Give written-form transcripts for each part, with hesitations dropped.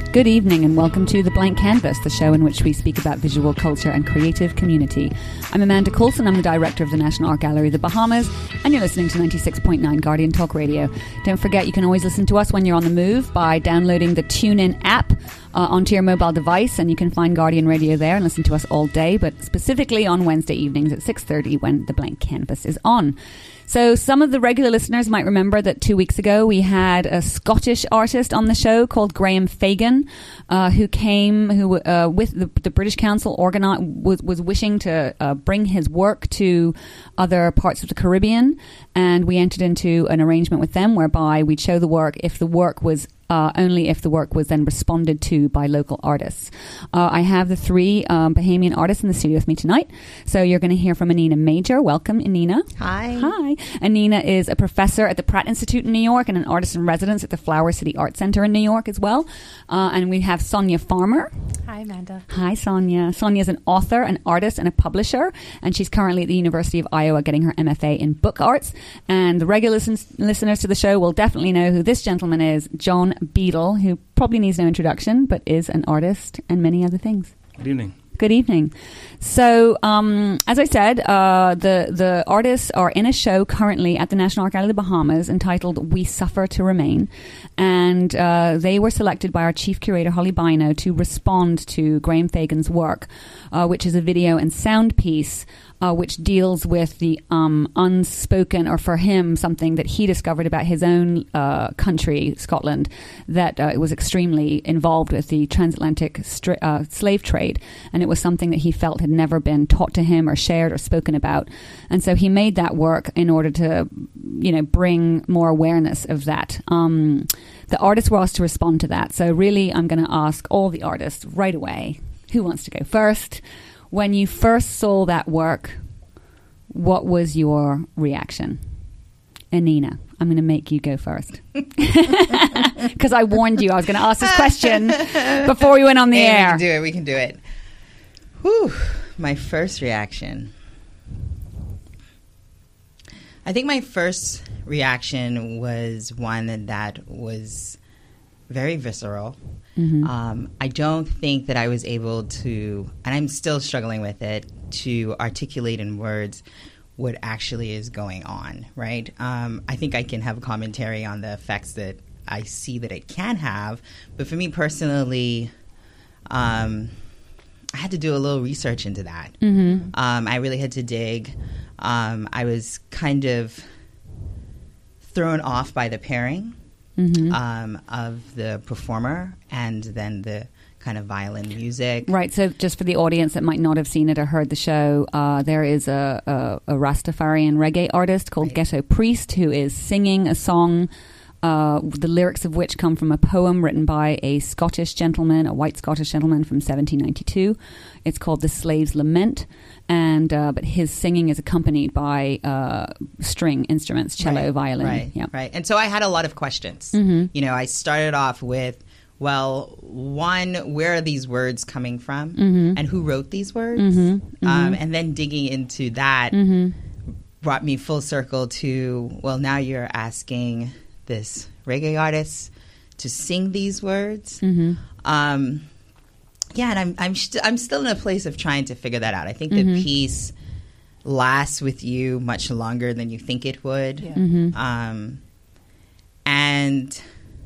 Good evening and welcome to The Blank Canvas, the show in which we speak about visual culture and creative community. I'm Amanda Coulson, I'm the director of the National Art Gallery of the Bahamas, and you're listening to 96.9 Guardian Talk Radio. Don't forget you can always listen to us when you're on the move by downloading the TuneIn app onto your mobile device, and you can find Guardian Radio there and listen to us all day, but specifically on Wednesday evenings at 6:30 when The Blank Canvas is on. So some of the regular listeners might remember that 2 weeks ago we had a Scottish artist on the show called Graham Fagan, who with the British Council was wishing to bring his work to other parts of the Caribbean, and we entered into an arrangement with them whereby we'd show the work only if the work was then responded to by local artists. I have the three Bahamian artists in the studio with me tonight. So you're going to hear from Anina Major. Welcome, Anina. Hi. Hi. Anina is a professor at the Pratt Institute in New York and an artist in residence at the Flower City Art Center in New York as well. And we have Sonia Farmer. Hi, Amanda. Hi, Sonia. Sonia is an author, an artist, and a publisher, and she's currently at the University of Iowa getting her MFA in book arts. And the regular listeners to the show will definitely know who this gentleman is, John Beadle, who probably needs no introduction, but is an artist and many other things. Good evening. Good evening. So, as I said, the artists are in a show currently at the National Art Gallery of the Bahamas entitled We Suffer to Remain. And they were selected by our chief curator, Holly Bino, to respond to Graham Fagan's work, which is a video and sound piece which deals with the unspoken, or for him, something that he discovered about his own country, Scotland, that was extremely involved with the transatlantic slave trade. And it was something that he felt had never been taught to him or shared or spoken about. And so he made that work in order to, bring more awareness of that. The artists were asked to respond to that. So really, I'm going to ask all the artists right away, who wants to go first? When you first saw that work, what was your reaction? Anina, I'm going to make you go first. Because I warned you I was going to ask this question before we went on the air. We can do it. Whew. My first reaction. I think my first reaction was one that was very visceral. Mm-hmm. I don't think that I was able to, and I'm still struggling with it, to articulate in words what actually is going on, right? I think I can have a commentary on the effects that I see that it can have, but for me personally, I had to do a little research into that. Mm-hmm. I really had to dig. I was kind of thrown off by the pairing. Mm-hmm. Of the performer and then the kind of violin music. Right. So just for the audience that might not have seen it or heard the show, there is a Rastafarian reggae artist called Ghetto Priest who is singing a song, the lyrics of which come from a poem written by a Scottish gentleman, a white Scottish gentleman from 1792. It's called The Slave's Lament. And but his singing is accompanied by string instruments, cello, violin. Right. And so I had a lot of questions. Mm-hmm. I started off with, well, one, where are these words coming from? Mm-hmm. And who wrote these words? Mm-hmm. Mm-hmm. And then digging into that brought me full circle to, well, now you're asking this reggae artist to sing these words. Mm-hmm. And I'm still in a place of trying to figure that out. I think the piece lasts with you much longer than you think it would. Yeah. Mm-hmm. And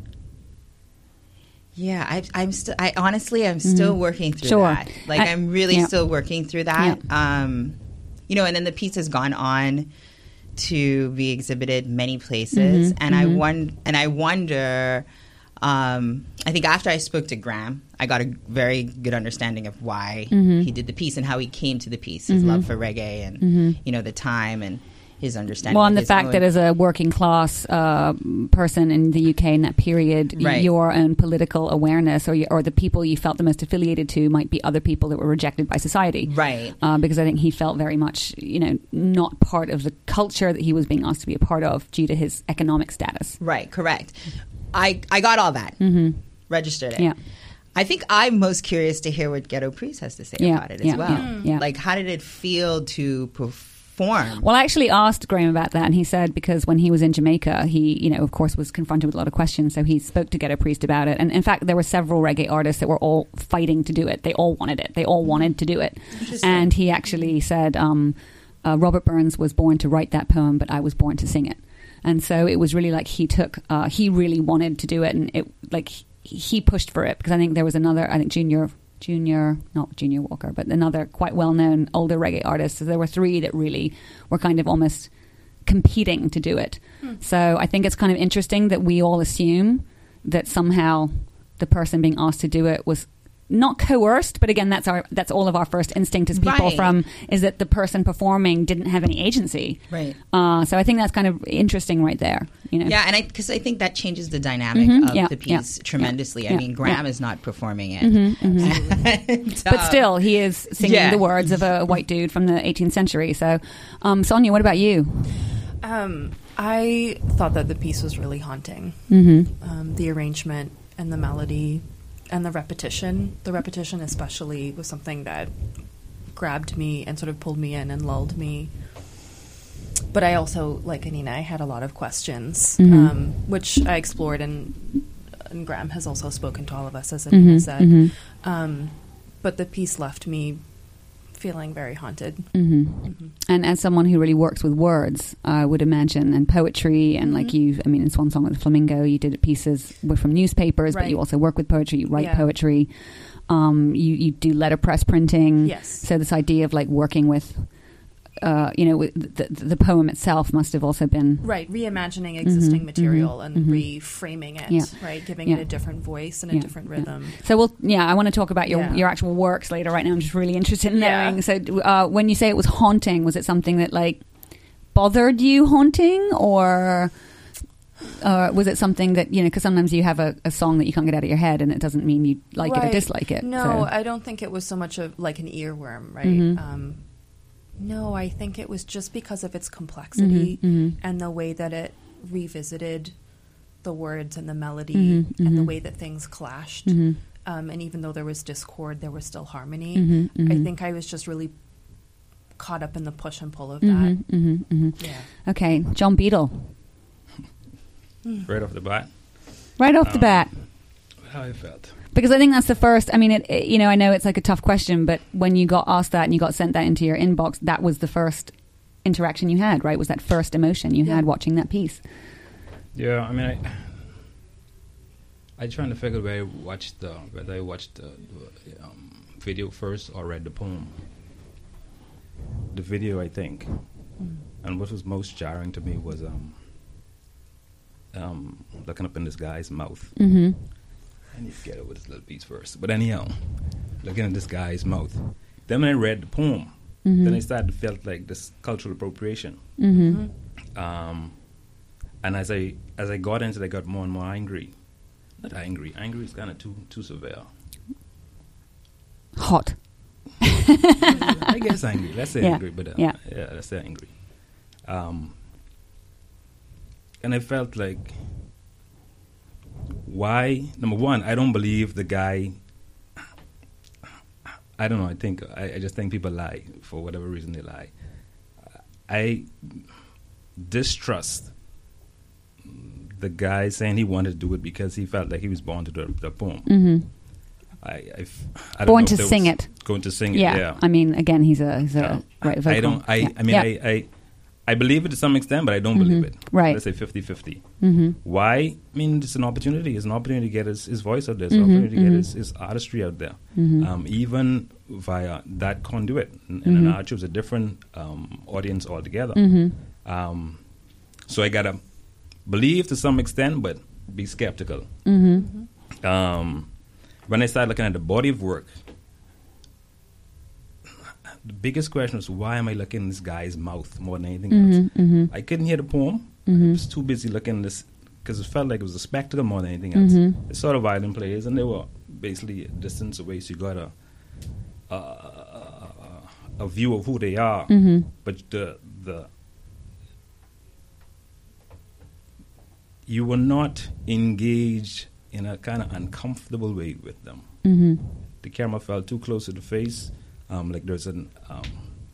yeah, I'm still working through that. Like I'm really still working through that. Yeah. And then the piece has gone on to be exhibited many places, and I wonder. I think after I spoke to Graham, I got a very good understanding of why he did the piece and how he came to the piece, his love for reggae and, the time and his understanding. Well, and the fact that as a working class person in the UK in that period, your own political awareness or the people you felt the most affiliated to might be other people that were rejected by society. Right. Because I think he felt very much, not part of the culture that he was being asked to be a part of due to his economic status. Right, correct. I got all that, registered it. Yeah. I think I'm most curious to hear what Ghetto Priest has to say about it as well. Yeah. Like, how did it feel to perform perform. Well, I actually asked Graham about that, and he said because when he was in Jamaica, he, of course, was confronted with a lot of questions, so he spoke to Ghetto Priest about it. And in fact, there were several reggae artists that were all fighting to do it. They all wanted it. They all wanted to do it. And he actually said, Robert Burns was born to write that poem, but I was born to sing it. And so it was really like he really wanted to do it, and he pushed for it, because I think there was another, not Junior Walker, but another quite well-known older reggae artist. So there were three that really were kind of almost competing to do it. So I think it's kind of interesting that we all assume that somehow the person being asked to do it was not coerced, but again, that's all of our first instinct as people is that the person performing didn't have any agency. Right. So I think that's kind of interesting right there. Yeah, and because I think that changes the dynamic of the piece tremendously. I mean, Graham is not performing it. But still, he is singing the words of a white dude from the 18th century. So, Sonia, what about you? I thought that the piece was really haunting. The arrangement and the melody and the repetition. The repetition especially was something that grabbed me and sort of pulled me in and lulled me. But I also, like Anina, I had a lot of questions, which I explored, and Graham has also spoken to all of us, as Anina said. But the piece left me feeling very haunted. And as someone who really works with words, I would imagine, and poetry, and like in Swan Song with the Flamingo, you did pieces from newspapers, but you also work with poetry, you write poetry, you do letterpress printing. Yes. So this idea of like working with, with the poem itself must have also been... Right, reimagining existing material and reframing it, right, giving it a different voice and a different rhythm. So I want to talk about your actual works later. Right now I'm just really interested in knowing. So when you say it was haunting, was it something that like bothered you haunting, or was it something that, because sometimes you have a song that you can't get out of your head and it doesn't mean you like it or dislike it? No, I don't think it was so much of like an earworm, right? No, I think it was just because of its complexity and the way that it revisited the words and the melody and the way that things clashed. And even though there was discord, there was still harmony. I think I was just really caught up in the push and pull of that. Yeah. Okay, John Beadle. Right off the bat? Right off the bat. How I felt. Because I think that's the first. I mean, I know it's like a tough question, but when you got asked that and you got sent that into your inbox, that was the first interaction you had, right? Was that first emotion you had watching that piece? Yeah, I mean, I trying to figure whether I watched the video first or read the poem. The video, I think, and what was most jarring to me was looking up in this guy's mouth. I need to get over this little piece first. But anyhow, looking at this guy's mouth. Then when I read the poem, then I started to feel like this cultural appropriation. And as I got into it, I got more and more angry. Not angry. Angry is kind of too severe. Hot. I guess angry. Let's say angry. But let's say angry. And I felt like, why? Number one, I don't believe the guy. I don't know. I just think people lie for whatever reason they lie. I distrust the guy saying he wanted to do it because he felt like he was born to do the poem. I don't born know to sing it. Going to sing it. Yeah. I mean, agaan, he's a right vocal. I believe it to some extent, but I don't believe it. Right. Let's say 50-50. Why? I mean, it's an opportunity. It's an opportunity to get his voice out there. It's an opportunity to get his artistry out there. Even via that conduit. And an arch was a different audience altogether. So I got to believe to some extent, but be skeptical. When I started looking at the body of work, the biggest question was, why am I looking in this guy's mouth more than anything else? I couldn't hear the poem. I was too busy looking at this because it felt like it was a spectacle more than anything else. It's sort of violin players, and they were basically a distance away, so you got a view of who they are. But you were not engaged in a kind of uncomfortable way with them. The camera fell too close to the face. Like there's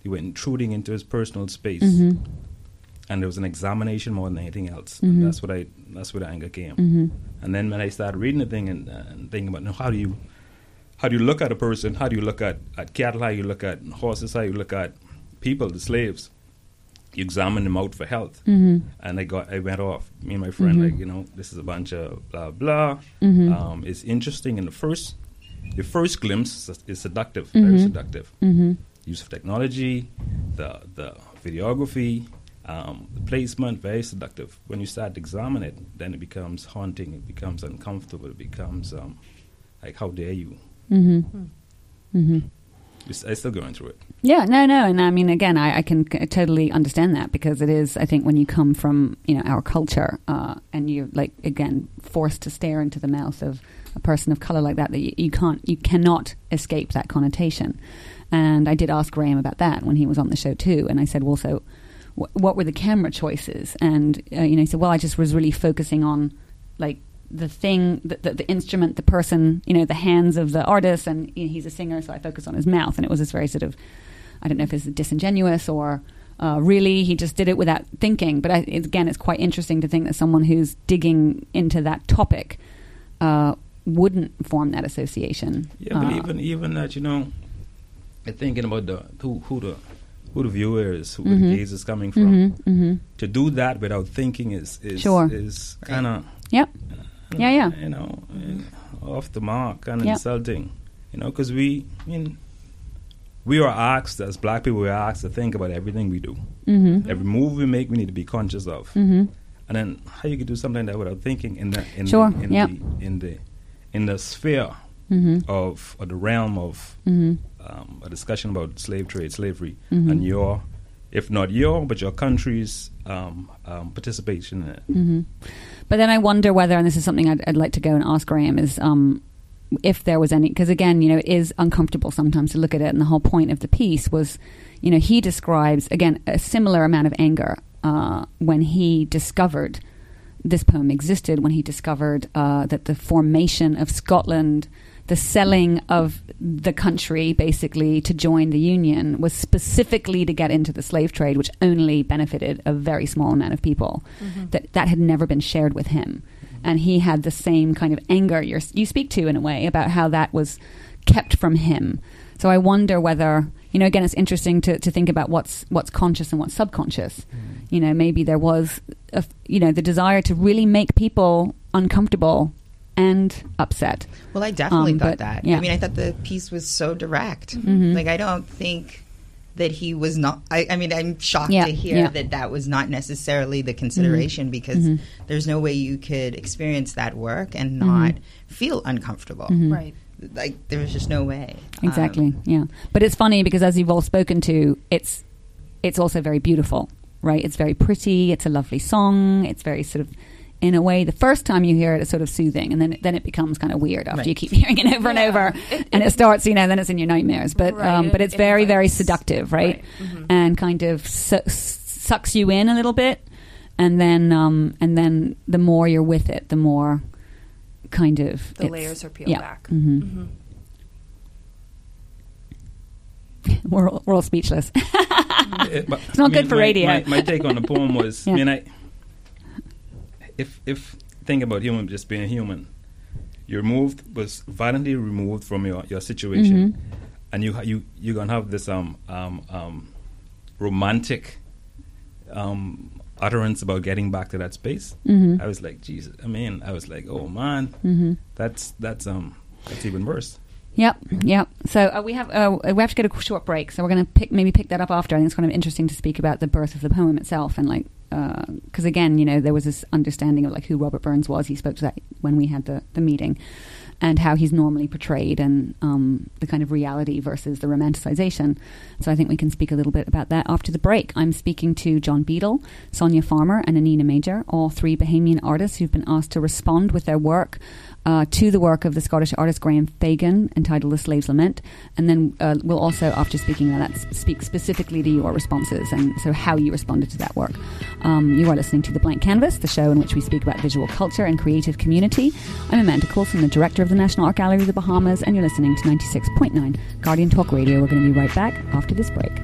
You were intruding into his personal space, Mm-hmm. and there was an examination more than anything else. Mm-hmm. And that's where the anger came. Mm-hmm. And then when I started reading the thing and thinking about, how do you look at a person? How do you look at cattle? How do you look at horses? How do you look at people, the slaves? You examine them out for health. Mm-hmm. And I went off. Me and my friend, Mm-hmm. this is a bunch of blah blah. Mm-hmm. It's interesting. In the first glimpse is seductive, Mm-hmm. very seductive. Mm-hmm. Use of technology, the videography, the placement, very seductive. When you start to examine it, then it becomes haunting. It becomes uncomfortable. It becomes like, how dare you? Mm-hmm. Mm-hmm. I'm still going through it. Yeah, no, and I mean, again, I can totally understand that, because it is, I think, when you come from, our culture, and you're, like, again, forced to stare into the mouth of a person of color like that, that you cannot escape that connotation. And I did ask Graham about that when he was on the show too, and I said, well, so what were the camera choices? And he said, well, I just was really focusing on, like, the thing, the instrument, the person, the hands of the artist, and he's a singer, so I focus on his mouth. And it was this very sort of, I don't know if it's disingenuous or really he just did it without thinking. But again, it's quite interesting to think that someone who's digging into that topic wouldn't form that association. Yeah, but even that, thinking about who the viewer is, who the gaze is coming from. Mm-hmm, mm-hmm. To do that without thinking is Sure. kind of Yep. Yeah. off the mark, kind of insulting. Because we are asked, as black people, we are asked to think about everything we do. Mm-hmm. Every move we make, we need to be conscious of. Mm-hmm. And then how you could do something like that without thinking in the sphere Mm-hmm. of or the realm of Mm-hmm. A discussion about slavery, Mm-hmm. and your country's participation in it. Mm-hmm. But then I wonder whether, and this is something I'd like to go and ask Graham, is if there was any, because again, it is uncomfortable sometimes to look at it, and the whole point of the piece was, he describes, again, a similar amount of anger when he discovered this poem existed, when he discovered that the formation of Scotland, the selling of the country basically to join the Union, was specifically to get into the slave trade, which only benefited a very small amount of people. Mm-hmm. That had never been shared with him. And he had the same kind of anger you speak to, in a way, about how that was kept from him. So I wonder whether, again, it's interesting to think about what's conscious and what's subconscious. Mm. Maybe there was, the desire to really make people uncomfortable and upset. Well, I definitely thought that. Yeah. I mean, I thought the piece was so direct. Mm-hmm. Like, I don't think that he was not... I mean, I'm shocked to hear that was not necessarily the consideration, because there's no way you could experience that work and not feel uncomfortable. Mm-hmm. Right. Like, there was just no way. Exactly, yeah. But it's funny, because as you've all spoken to, it's also very beautiful, right? It's very pretty. It's a lovely song. It's very sort of... In a way, the first time you hear it, it's sort of soothing, and then it becomes kind of weird after you keep hearing it over and over, and it starts, then it's in your nightmares. But but it's very, very seductive, right? Mm-hmm. And kind of sucks you in a little bit, and then the more you're with it, the more kind of the layers are peeled back. Mm-hmm. Mm-hmm. We're all speechless. It's not good for radio. My take on the poem was, If think about human just being human, was violently removed from your situation, and you're gonna have this romantic utterance about getting back to that space. I was like, Jesus. I mean, I was like, oh man, that's even worse. Yep. So we have to get a short break. So we're going to pick that up after. I think it's kind of interesting to speak about the birth of the poem itself, and because again, there was this understanding of like who Robert Burns was. He spoke to that when we had the meeting, and how he's normally portrayed, and the kind of reality versus the romanticization. So I think we can speak a little bit about that after the break. I'm speaking to John Beadle, Sonia Farmer, and Anina Major, all three Bahamian artists who've been asked to respond with their work to the work of the Scottish artist Graham Fagan, entitled The Slave's Lament. And then we'll also, after speaking about that, speak specifically to your responses, and so how you responded to that work. You are listening to The Blank Canvas, the show in which we speak about visual culture and creative community. I'm Amanda Coulson, the director of the National Art Gallery of the Bahamas, and you're listening to 96.9 Guardian Talk Radio. We're going to be right back after this break.